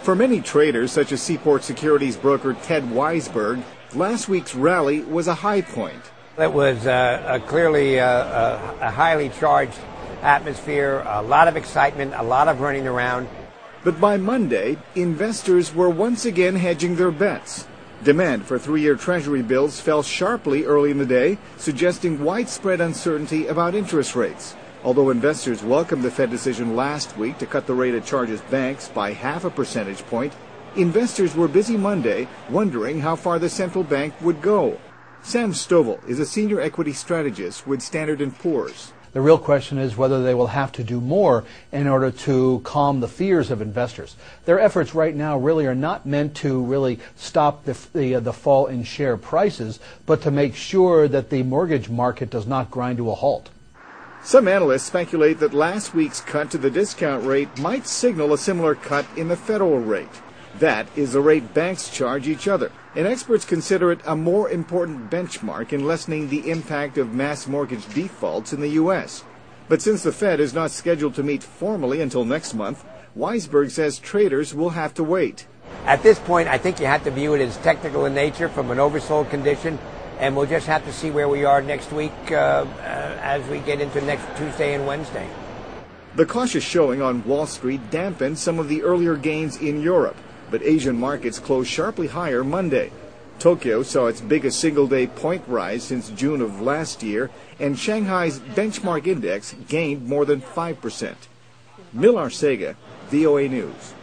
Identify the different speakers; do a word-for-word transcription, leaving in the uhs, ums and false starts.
Speaker 1: For many traders, such as Seaport Securities broker Ted Weisberg, last week's rally was a high point.
Speaker 2: It was uh, a clearly uh, a, a highly charged atmosphere, a lot of excitement, a lot of running around.
Speaker 1: But by Monday, investors were once again hedging their bets. Demand for three-year Treasury bills fell sharply early in the day, suggesting widespread uncertainty about interest rates. Although investors welcomed the Fed decision last week to cut the rate it charges banks by half a percentage point, investors were busy Monday wondering how far the central bank would go. Sam Stovall is a senior equity strategist with Standard and Poor's.
Speaker 3: The real question is whether they will have to do more in order to calm the fears of investors. Their efforts right now really are not meant to really stop the, the, uh, the fall in share prices, but to make sure that the mortgage market does not grind to a halt.
Speaker 1: Some analysts speculate that last week's cut to the discount rate might signal a similar cut in the federal rate. That is the rate banks charge each other, and experts consider it a more important benchmark in lessening the impact of mass mortgage defaults in the U S. But since the Fed is not scheduled to meet formally until next month, Weisberg says traders will have to wait.
Speaker 2: At this point, I think you have to view it as technical in nature from an oversold condition, and we'll just have to see where we are next week uh, uh, as we get into next Tuesday and Wednesday.
Speaker 1: The cautious showing on Wall Street dampened some of the earlier gains in Europe, but Asian markets closed sharply higher Monday. Tokyo saw its biggest single-day point rise since June of last year, and Shanghai's benchmark index gained more than five percent. Mil Arcega, V O A News.